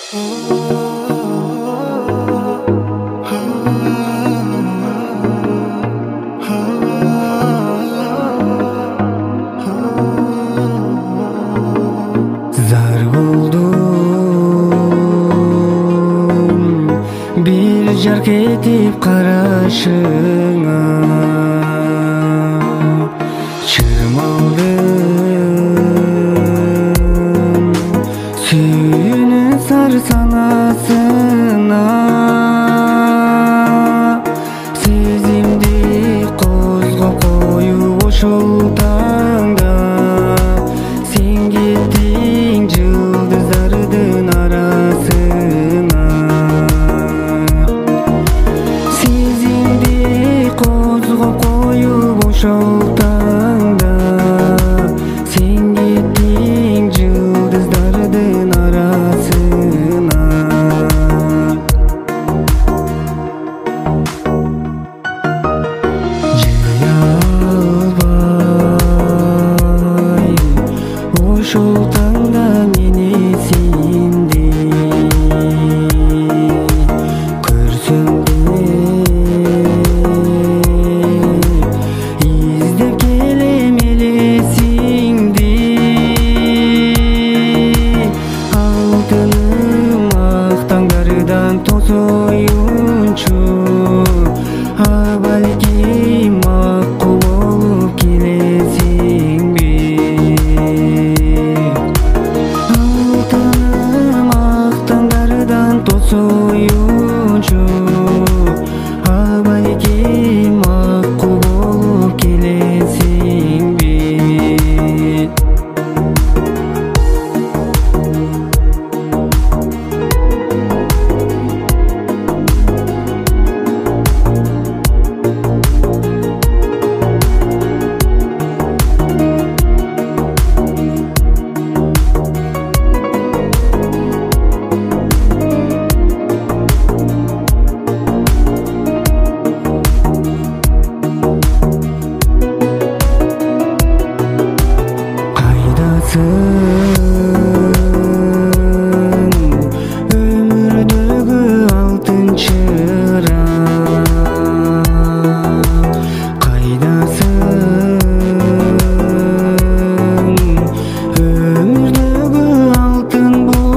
Zar buldum bir jark etip karашыңа, çırmaldım suyunun sar sanasına. Sezimdi kozgo koyup oşol tаңда sen gittin жылдыздардын арасына. Sezimdi kozgo koyup oşol tаңда sen gittin жылдыздардын арасына. Ошол таңда мени сенди көрсөм издеп келем элесиңди. Алтыным ак таңдардан тосоюнчу, а балким макул болуп келесиңби. Tosoyuncu abalki makul bolup kelesin bit. Ömürdөгү алтын чырак кайдасың? Ömürdөгү алтын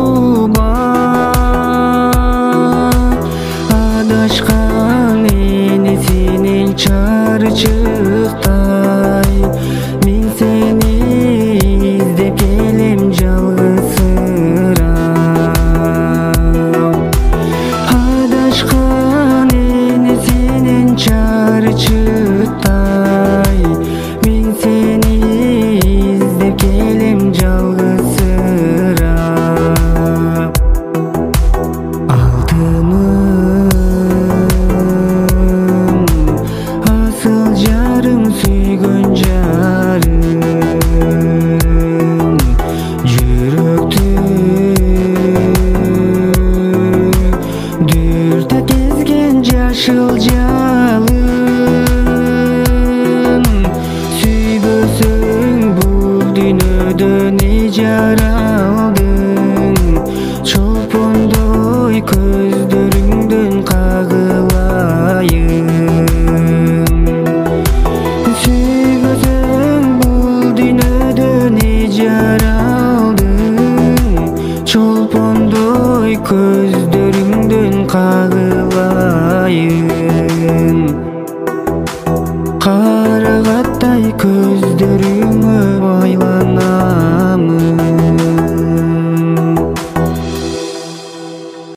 булбак адашкан эне сенин чарчыктай. Мен сени издеп келем жалгызсырап. Адашкан эне сенин чарчыктай. Мен сени издеп келем жалгызсырап. Алтыным асыл жарым, сүйгөн жарым, жүрөктү дүртөп кезген жашыл жалын. Сүйбөсөң бул дүйнөдө не жаралдың? Чолпондой көздөрүңдөн кагылайын. Сүйбөсөң бул дүйнөдө не жаралдың? Чолпондой көздөрүңдөн кагылайын.